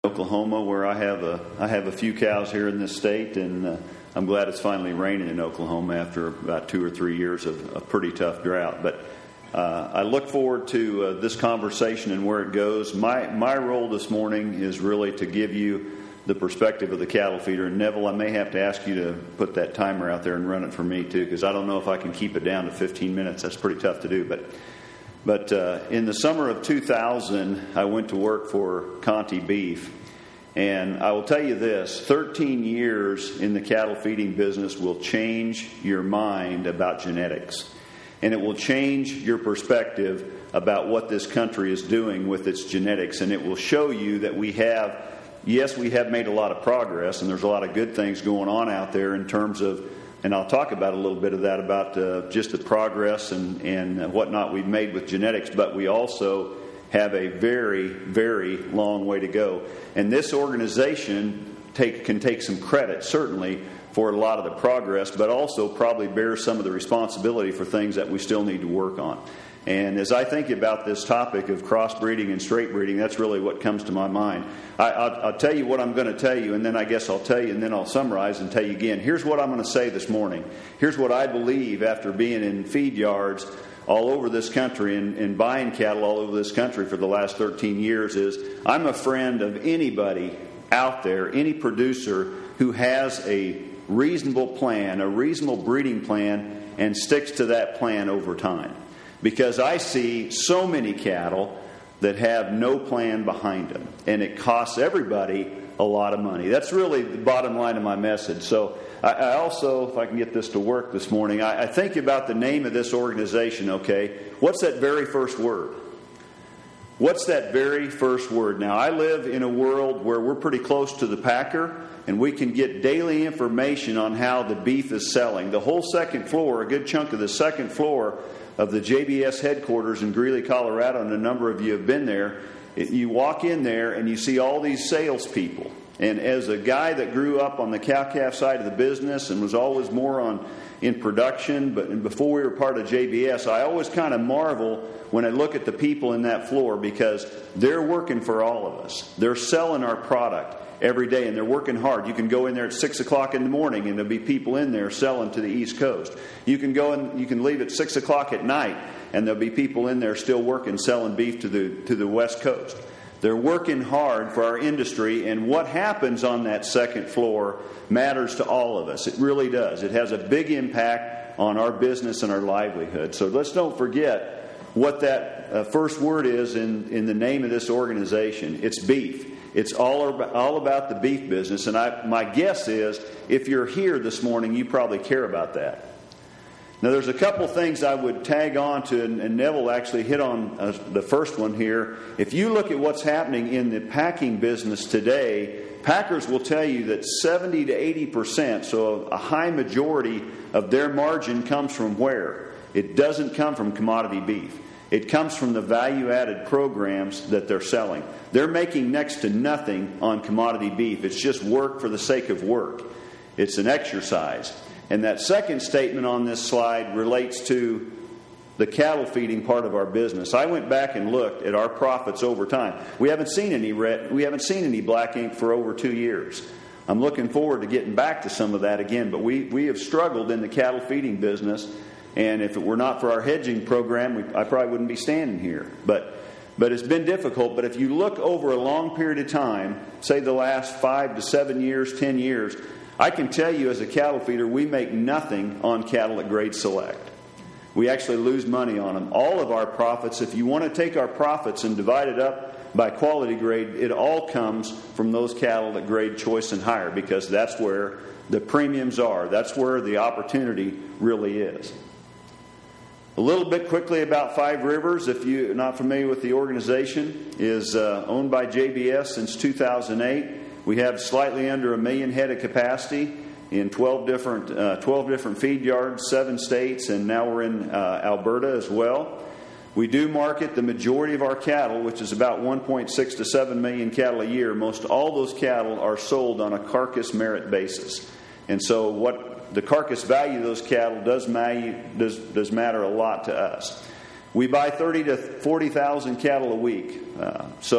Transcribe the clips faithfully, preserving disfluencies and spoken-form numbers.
Oklahoma, where I have a I have a few cows here in this state, and uh, I'm glad it's finally raining in Oklahoma after about two or three years of a pretty tough drought. But uh, I look forward to uh, this conversation and where it goes. My my role this morning is really to give you the perspective of the cattle feeder. And Neville, I may have to ask you to put that timer out there and run it for me too, because I don't know if I can keep it down to fifteen minutes. That's pretty tough to do, but. But uh, in the summer of two thousand, I went to work for Conti Beef. And I will tell you this, thirteen years in the cattle feeding business will change your mind about genetics. And it will change your perspective about what this country is doing with its genetics. And it will show you that we have, yes, we have made a lot of progress, and there's a lot of good things going on out there in terms of, and I'll talk about a little bit of that, about uh, just the progress and, and whatnot we've made with genetics, but we also have a very, very long way to go. And this organization take, can take some credit, certainly, for a lot of the progress, but also probably bears some of the responsibility for things that we still need to work on. And as I think about this topic of crossbreeding and straight breeding, that's really what comes to my mind. I, I'll, I'll tell you what I'm going to tell you, and then I guess I'll tell you, and then I'll summarize and tell you again. Here's what I'm going to say this morning. Here's what I believe after being in feed yards all over this country and, and buying cattle all over this country for the last thirteen years is I'm a friend of anybody out there, any producer who has a reasonable plan, a reasonable breeding plan, and sticks to that plan over time. Because I see so many cattle that have no plan behind them, and it costs everybody a lot of money. That's really the bottom line of my message. So I, I also, if I can get this to work this morning, I, I think about the name of this organization, okay? What's that very first word? What's that very first word? Now, I live in a world where we're pretty close to the packer, and we can get daily information on how the beef is selling. The whole second floor, a good chunk of the second floor of the J B S headquarters in Greeley, Colorado, and a number of you have been there, you walk in there and you see all these salespeople. And as a guy that grew up on the cow-calf side of the business and was always more on in production, but before we were part of J B S, I always kind of marvel when I look at the people in that floor, because they're working for all of us. They're selling our product every day, and they're working hard. You can go in there at six o'clock in the morning, and there'll be people in there selling to the East Coast. You can go and you can leave at six o'clock at night, and there'll be people in there still working, selling beef to the to the West Coast. They're working hard for our industry, and what happens on that second floor matters to all of us. It really does. It has a big impact on our business and our livelihood. So let's don't forget what that uh, first word is in, in the name of this organization. It's beef. It's all about, all about the beef business. And I, my guess is, if you're here this morning, you probably care about that. Now, there's a couple things I would tag on to, and, and Neville actually hit on uh, the first one here. If you look at what's happening in the packing business today, packers will tell you that seventy to eighty percent, so a high majority of their margin comes from where? It doesn't come from commodity beef. It comes from the value-added programs that they're selling. They're making next to nothing on commodity beef. It's just work for the sake of work. It's an exercise. And that second statement on this slide relates to the cattle feeding part of our business. I went back and looked at our profits over time. We haven't seen any red, we haven't seen any black ink for over two years. I'm looking forward to getting back to some of that again. But we, we have struggled in the cattle feeding business. And if it were not for our hedging program, we, I probably wouldn't be standing here. But but it's been difficult. But if you look over a long period of time, say the last five to seven years, ten years, I can tell you as a cattle feeder, we make nothing on cattle at Grade Select. We actually lose money on them. All of our profits, if you want to take our profits and divide it up by quality grade, it all comes from those cattle at Grade Choice and higher, because that's where the premiums are. That's where the opportunity really is. A little bit quickly about Five Rivers, if you're not familiar with the organization, is uh, owned by J B S since two thousand eight. We have slightly under a million head of capacity in twelve different uh, twelve different feed yards, seven states, and now we're in uh, Alberta as well. We do market the majority of our cattle, which is about one point six to seven million cattle a year. Most all those cattle are sold on a carcass merit basis. And so what the carcass value of those cattle does, value, does, does matter a lot to us. We buy thirty to forty thousand cattle a week. Uh, so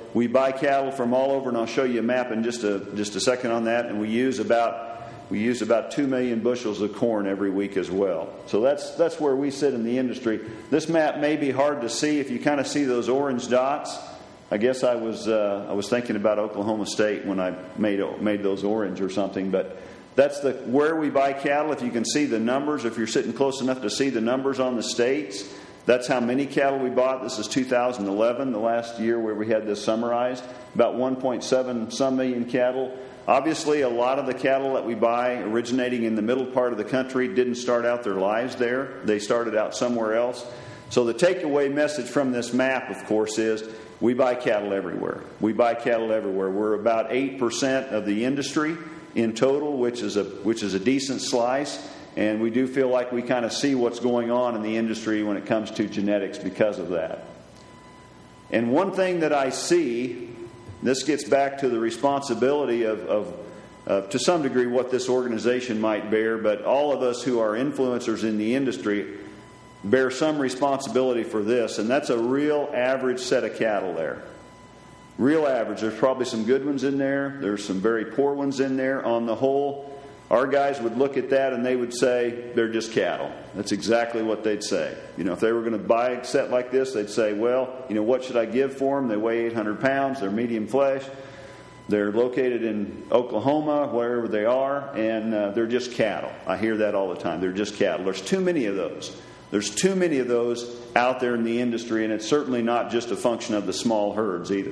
we buy cattle from all over, and I'll show you a map in just a just a second on that. And we use about we use about two million bushels of corn every week as well. So that's that's where we sit in the industry. This map may be hard to see if you kind of see those orange dots. I guess I was uh, I was thinking about Oklahoma State when I made made those orange or something, but that's the where we buy cattle. If you can see the numbers, if you're sitting close enough to see the numbers on the states, that's how many cattle we bought. This is two thousand eleven, the last year where we had this summarized. About one point seven some million cattle. Obviously, a lot of the cattle that we buy originating in the middle part of the country didn't start out their lives there. They started out somewhere else. So the takeaway message from this map, of course, is we buy cattle everywhere. We buy cattle everywhere. We're about eight percent of the industry in total, which is a which is a decent slice. And we do feel like we kind of see what's going on in the industry when it comes to genetics because of that. And one thing that I see, this gets back to the responsibility of, of uh, to some degree, what this organization might bear, but all of us who are influencers in the industry bear some responsibility for this, and that's a real average set of cattle there. Real average. There's probably some good ones in there. There's some very poor ones in there. On the whole, our guys would look at that and they would say, they're just cattle. That's exactly what they'd say. You know, if they were going to buy a set like this, they'd say, well, you know, what should I give for them? They weigh eight hundred pounds. They're medium flesh. They're located in Oklahoma, wherever they are, and uh, they're just cattle. I hear that all the time. They're just cattle. There's too many of those. There's too many of those out there in the industry, and it's certainly not just a function of the small herds either.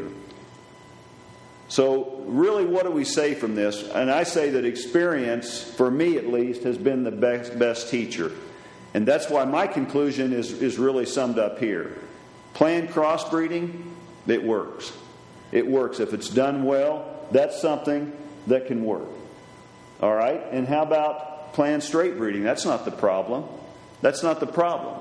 So really, what do we say from this? And I say that experience, for me at least, has been the best, best teacher. And that's why my conclusion is, is really summed up here. Planned crossbreeding, it works. It works. If it's done well, that's something that can work. All right? And how about planned straight breeding? That's not the problem. That's not the problem.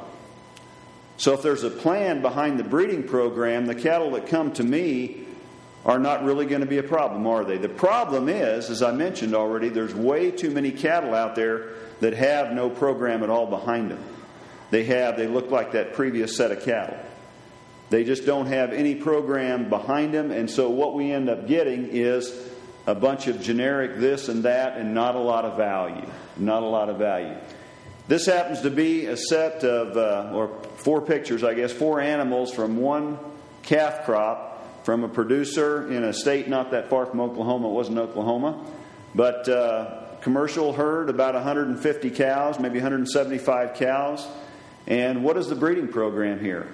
So if there's a plan behind the breeding program, the cattle that come to me are not really going to be a problem, are they? The problem is, as I mentioned already, there's way too many cattle out there that have no program at all behind them. They have, they look like that previous set of cattle. They just don't have any program behind them, and so what we end up getting is a bunch of generic this and that and not a lot of value. Not a lot of value. This happens to be a set of, uh, or four pictures, I guess, four animals from one calf crop from a producer in a state not that far from Oklahoma. It wasn't Oklahoma. But uh, commercial herd, about one hundred fifty cows, maybe one hundred seventy-five cows. And what is the breeding program here?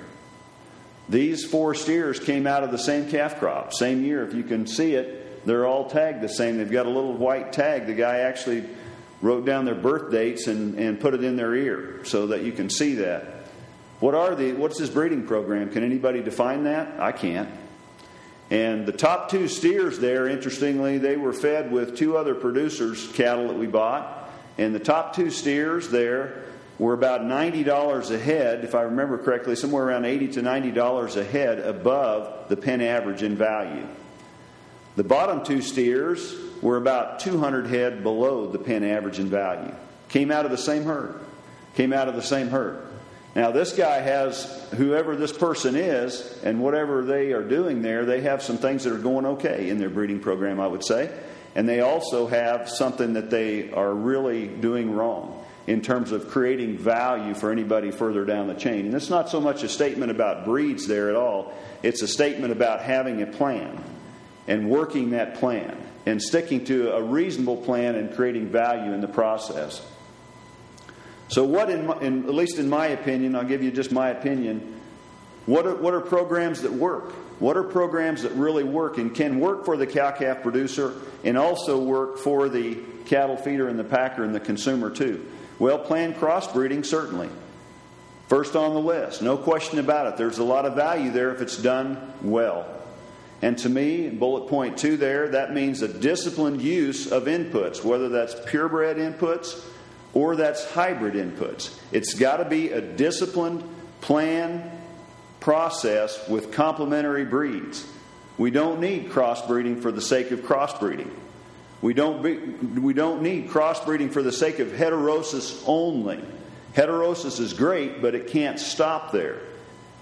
These four steers came out of the same calf crop, same year. If you can see it, they're all tagged the same. They've got a little white tag. The guy actually wrote down their birth dates and, and put it in their ear so that you can see that. What are the? What's this breeding program? Can anybody define that? I can't. And the top two steers there, interestingly, they were fed with two other producers' cattle that we bought. And the top two steers there were about ninety dollars a head, if I remember correctly, somewhere around eighty to ninety dollars a head above the pen average in value. The bottom two steers were about two hundred head below the pen average in value. Came out of the same herd. Came out of the same herd. Now, this guy has, whoever this person is, and whatever they are doing there, they have some things that are going okay in their breeding program, I would say. And they also have something that they are really doing wrong in terms of creating value for anybody further down the chain. And it's not so much a statement about breeds there at all. It's a statement about having a plan and working that plan and sticking to a reasonable plan and creating value in the process. So what, in, my, in at least in my opinion, I'll give you just my opinion, what are, what are programs that work? What are programs that really work and can work for the cow-calf producer and also work for the cattle feeder and the packer and the consumer too? Well, planned crossbreeding, certainly. First on the list, no question about it. There's a lot of value there if it's done well. And to me, bullet point two there, that means a disciplined use of inputs, whether that's purebred inputs or that's hybrid inputs. It's got to be a disciplined, planned process with complementary breeds. We don't need crossbreeding for the sake of crossbreeding. We don't be, we don't need crossbreeding for the sake of heterosis only. Heterosis is great, but it can't stop there.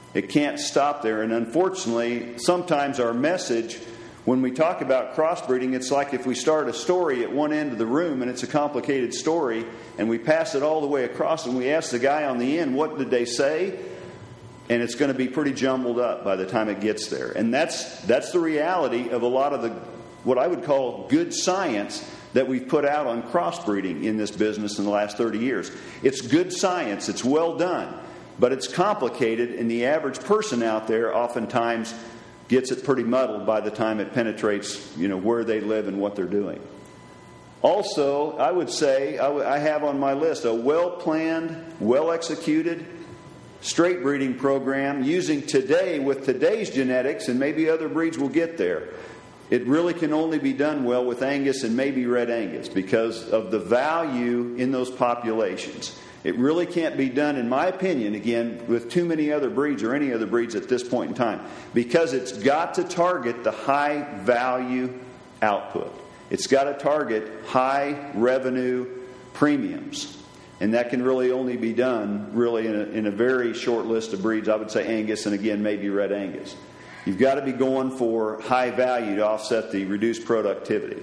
It can't stop there. And unfortunately, sometimes our message, when we talk about crossbreeding, it's like if we start a story at one end of the room and it's a complicated story and we pass it all the way across and we ask the guy on the end, what did they say? And it's going to be pretty jumbled up by the time it gets there. And that's that's the reality of a lot of the, what I would call good science that we've put out on crossbreeding in this business in the last thirty years. It's good science. It's well done. But it's complicated, and the average person out there oftentimes gets it pretty muddled by the time it penetrates, you know, where they live and what they're doing. Also, I would say, I, w- I have on my list a well-planned, well-executed, straight breeding program using today, with today's genetics, and maybe other breeds will get there. It really can only be done well with Angus and maybe Red Angus because of the value in those populations. It really can't be done, in my opinion, again, with too many other breeds or any other breeds at this point in time, because it's got to target the high value output. It's got to target high revenue premiums. And that can really only be done really in a, in a very short list of breeds. I would say Angus and again maybe Red Angus. You've got to be going for high value to offset the reduced productivity.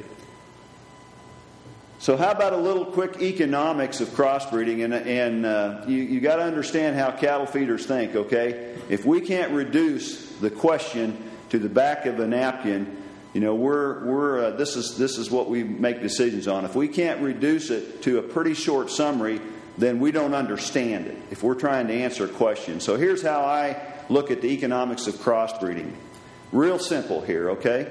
So how about a little quick economics of crossbreeding? And, and uh, you, you got to understand how cattle feeders think, okay? If we can't reduce the question to the back of a napkin, you know, we're we're uh, this is this is what we make decisions on. If we can't reduce it to a pretty short summary, then we don't understand it if we're trying to answer a question. So here's how I look at the economics of crossbreeding. Real simple here, okay?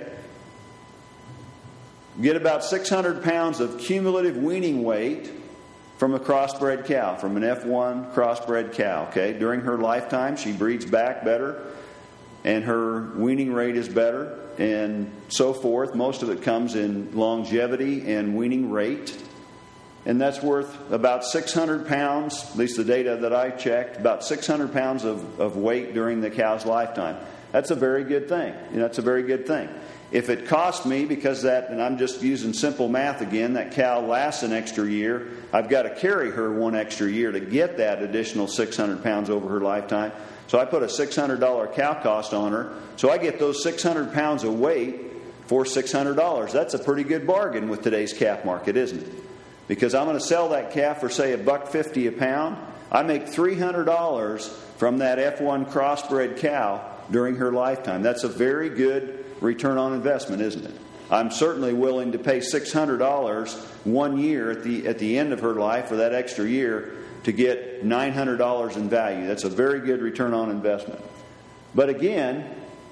Get about six hundred pounds of cumulative weaning weight from a crossbred cow, from an F one crossbred cow, okay? During her lifetime, she breeds back better, and her weaning rate is better, and so forth. Most of it comes in longevity and weaning rate. And that's worth about six hundred pounds, at least the data that I checked, about six hundred pounds of, of weight during the cow's lifetime. That's a very good thing. You know, that's a very good thing. If it cost me, because that, and I'm just using simple math again, that cow lasts an extra year, I've got to carry her one extra year to get that additional six hundred pounds over her lifetime. So I put a six hundred dollars cow cost on her. So I get those six hundred pounds of weight for six hundred dollars. That's a pretty good bargain with today's calf market, isn't it? Because I'm going to sell that calf for, say, a buck fifty a pound. I make three hundred dollars from that F one crossbred cow during her lifetime. That's a very good return on investment, isn't it? I'm certainly willing to pay six hundred dollars one year at the at the end of her life for that extra year to get nine hundred dollars in value. That's a very good return on investment. But again,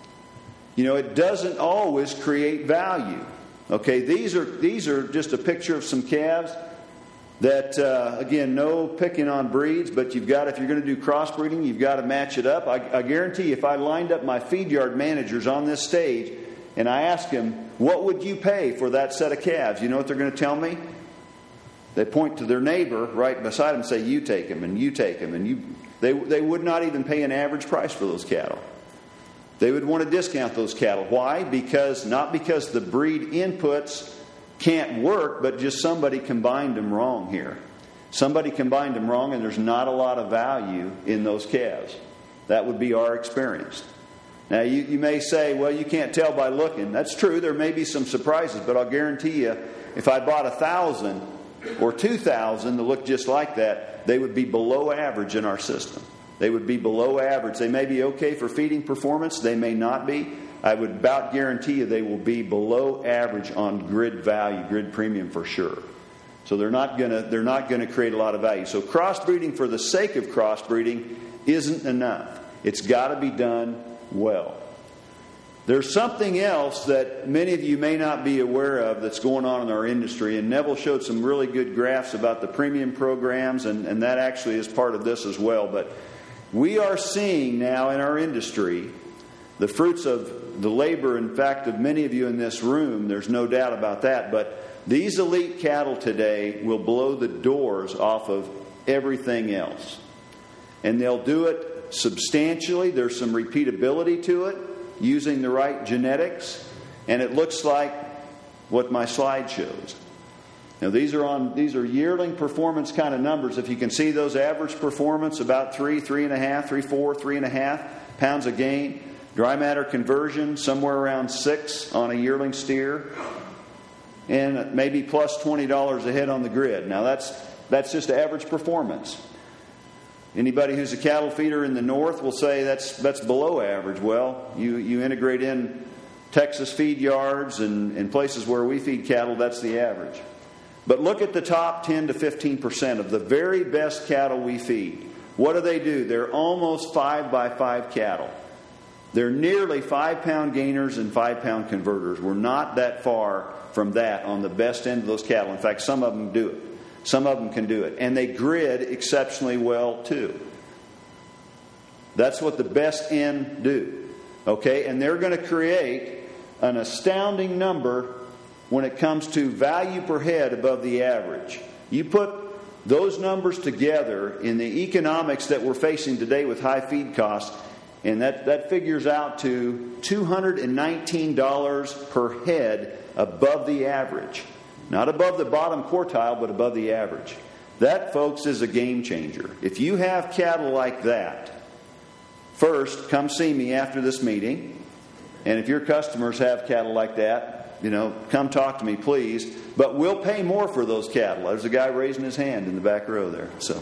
you know, it doesn't always create value. Okay, these are these are just a picture of some calves that, uh, again, no picking on breeds, but you've got, if you're going to do crossbreeding, you've got to match it up. I, I guarantee if I lined up my feed yard managers on this stage and I asked them, what would you pay for that set of calves? You know what they're going to tell me? They point to their neighbor right beside them and say, you take them, and you take them. And you, they, they would not even pay an average price for those cattle. They would want to discount those cattle. Why? Because, not because the breed inputs can't work, but just somebody combined them wrong here. Somebody combined them wrong, and there's not a lot of value in those calves. That would be our experience. Now, you, you may say, well, you can't tell by looking. That's true. There may be some surprises, but I'll guarantee you, if I bought a thousand or two thousand to look just like that, they would be below average in our system. They would be below average. They may be okay for feeding performance. They may not be. I would about guarantee you they will be below average on grid value, grid premium for sure. So they're not going to they're not going to create a lot of value. So crossbreeding for the sake of crossbreeding isn't enough. It's got to be done well. There's something else that many of you may not be aware of that's going on in our industry, and Neville showed some really good graphs about the premium programs, and, and that actually is part of this as well. But we are seeing now in our industry the fruits of the labor, in fact, of many of you in this room. There's no doubt about that. But these elite cattle today will blow the doors off of everything else. And they'll do it substantially. There's some repeatability to it, using the right genetics. And it looks like what my slide shows. Now, these are on these are yearling performance kind of numbers. If you can see those average performance, about three, three and a half, three, four, three and a half. pounds of gain. Dry matter conversion, somewhere around six on a yearling steer. And maybe plus twenty dollars a head on the grid. Now that's that's just average performance. Anybody who's a cattle feeder in the north will say that's that's below average. Well, you, you integrate in Texas feed yards and, and places where we feed cattle, that's the average. But look at the top ten to fifteen percent of the very best cattle we feed. What do they do? They're almost five by five cattle. They're nearly five-pound gainers and five-pound converters. We're not that far from that on the best end of those cattle. In fact, some of them do it. Some of them can do it. And they grid exceptionally well, too. That's what the best end do. Okay? And they're going to create an astounding number when it comes to value per head above the average. You put those numbers together in the economics that we're facing today with high feed costs, and that, that figures out to two hundred nineteen dollars per head above the average. Not above the bottom quartile, but above the average. That, folks, is a game changer. If you have cattle like that, first, come see me after this meeting. And if your customers have cattle like that, you know, come talk to me, please. But we'll pay more for those cattle. There's a guy raising his hand in the back row there. So,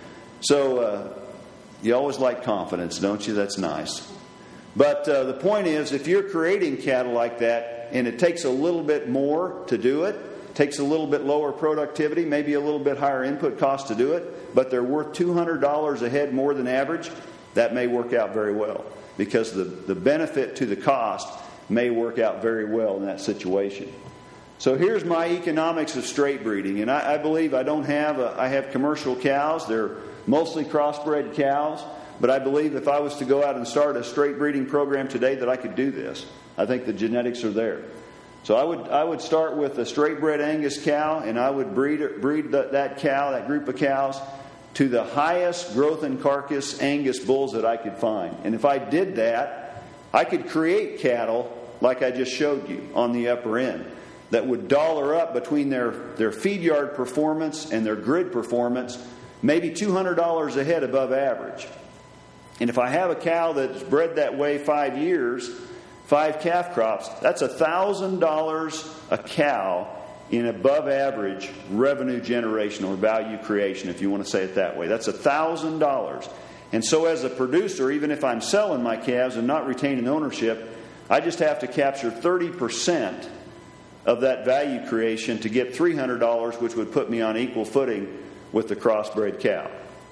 so uh, you always like confidence, don't you? That's nice. But uh, the point is, if you're creating cattle like that, and it takes a little bit more to do it, takes a little bit lower productivity, maybe a little bit higher input cost to do it, but they're worth two hundred dollars a head more than average, that may work out very well. Because the, the benefit to the cost may work out very well in that situation. So here's my economics of straight breeding. And I, I believe I don't have, a, I have commercial cows. They're mostly crossbred cows. But I believe if I was to go out and start a straight breeding program today that I could do this. I think the genetics are there. So I would I would start with a straight bred Angus cow, and I would breed breed the, that cow, that group of cows, to the highest growth and carcass Angus bulls that I could find. And if I did that, I could create cattle like I just showed you on the upper end that would dollar up between their, their feed yard performance and their grid performance, maybe two hundred dollars a head above average. And if I have a cow that's bred that way five years, five calf crops, that's one thousand dollars a cow in above average revenue generation or value creation, if you want to say it that way. That's one thousand dollars. And so as a producer, even if I'm selling my calves and not retaining ownership, I just have to capture thirty percent of that value creation to get three hundred dollars, which would put me on equal footing with the crossbred cow.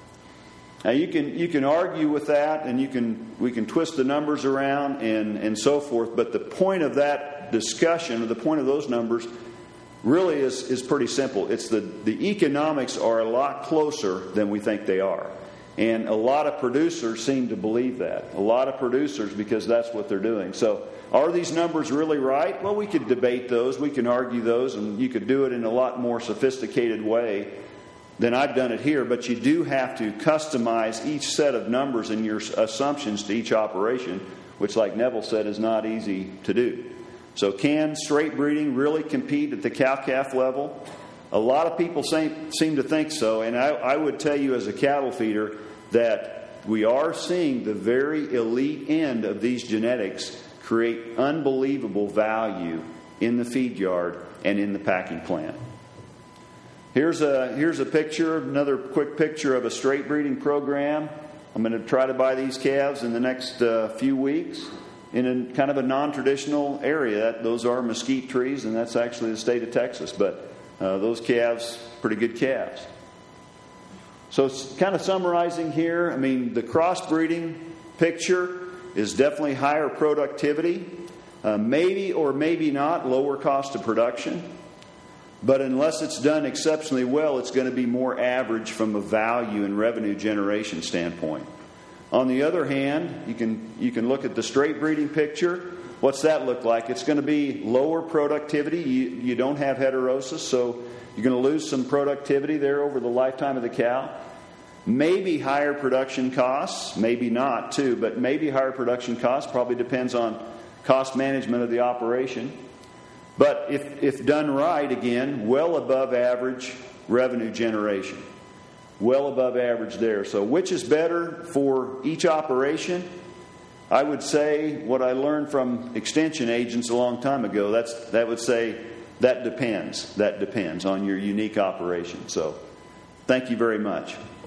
Now you can you can argue with that, and you can we can twist the numbers around and, and so forth, but the point of that discussion, or the point of those numbers, really is, is pretty simple. It's the, the economics are a lot closer than we think they are. And a lot of producers seem to believe that. A lot of producers, because that's what they're doing. So are these numbers really right? Well, we could debate those. We can argue those, and you could do it in a lot more sophisticated way than I've done it here. But you do have to customize each set of numbers and your assumptions to each operation, which, like Neville said, is not easy to do. So can straight breeding really compete at the cow-calf level? A lot of people seem, seem to think so, and I, I would tell you as a cattle feeder that we are seeing the very elite end of these genetics create unbelievable value in the feed yard and in the packing plant. Here's a, here's a picture, another quick picture of a straight breeding program. I'm going to try to buy these calves in the next uh, few weeks in a kind of a non-traditional area. Those are mesquite trees, and that's actually the state of Texas. But uh, those calves, pretty good calves. So it's kind of summarizing here. I mean, the crossbreeding picture is definitely higher productivity, uh, maybe or maybe not lower cost of production. But unless it's done exceptionally well, it's going to be more average from a value and revenue generation standpoint. On the other hand, you can you can look at the straight breeding picture. What's that look like? It's going to be lower productivity. You, you don't have heterosis, so you're going to lose some productivity there over the lifetime of the cow. Maybe higher production costs, maybe not too, but maybe higher production costs. Probably depends on cost management of the operation. But if, if done right, again, well above average revenue generation. Well above average there. So which is better for each operation? I would say what I learned from extension agents a long time ago. That's that would say that depends. That depends on your unique operation. So, thank you very much.